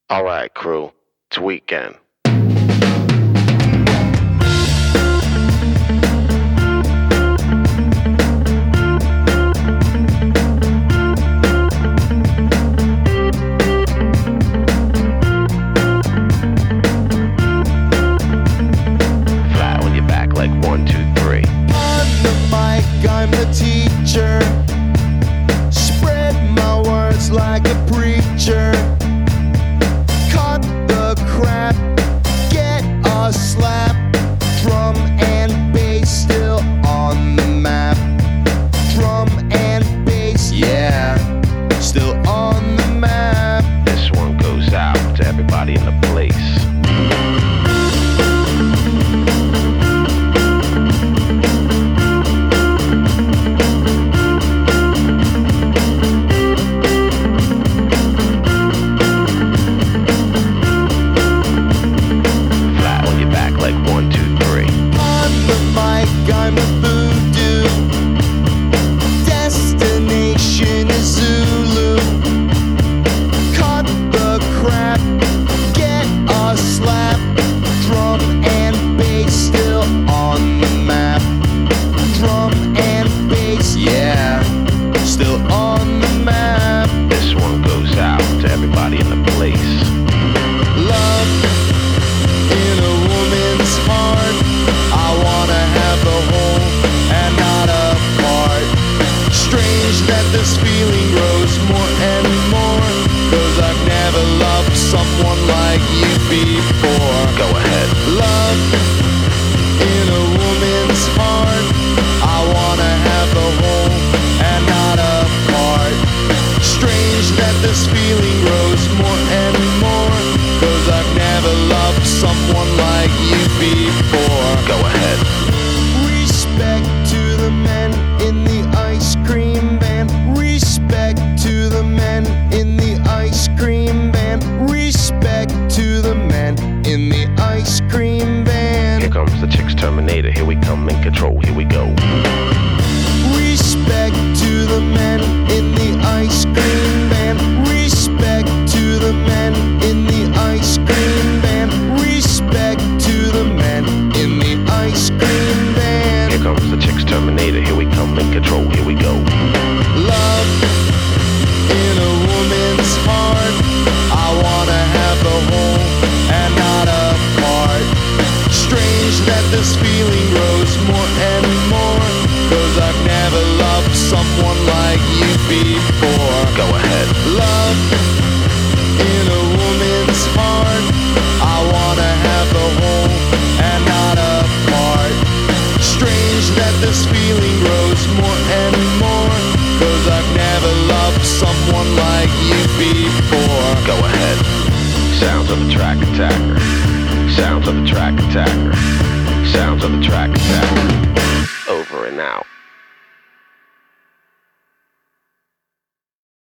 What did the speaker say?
All right, crew. It's weekend. Flat on your back like 1, 2, 3. On the mic, I'm the teacher. Spread my words like a preacher. Cut the crap, get a slap. Drum and bass still on the map. Drum and bass, yeah, still on the map. This one goes out to everybody in the place. Flat on your back like 1, 2, 3. On the mic, I'm a voodoo. Destination is Zulu. Cut the crap, get a slap. Drum and bass still on the map. Drum and bass, yeah, still on the map. This one goes out to everybody in the place. Love in a woman's heart. I wanna have the whole and not a part. Strange that this feeling grows more and more. Cause I've never loved someone like you before. Go ahead. Love in a woman's heart. I wanna have the whole and not a part. Strange that this feeling grows more and more. Cause I've never loved someone like you before. Go ahead. Respect to the men in the ice cream van. Respect to the men in the ice cream van. Respect to the men in the ice cream van. Here comes the Chicks Terminator. Here we come in control. Here we go. Respect to the men in the ice cream van. Respect to the men in the ice cream van. Respect to the men in the ice cream van. Here comes the Chicks Terminator. Here we come in control. Here we go. Love in a woman's heart. I wanna have the whole and not a part. Strange that this feeling grows more and more. Cause I've never loved someone like you before. Go ahead. Love in a woman's heart. I wanna have the whole and not a part. Strange that this feeling grows more and more. Cause I've never loved someone like you before. Go ahead. Sounds of the track attacker. Sounds of the track attacker. Sounds of the track attacker. Over and out.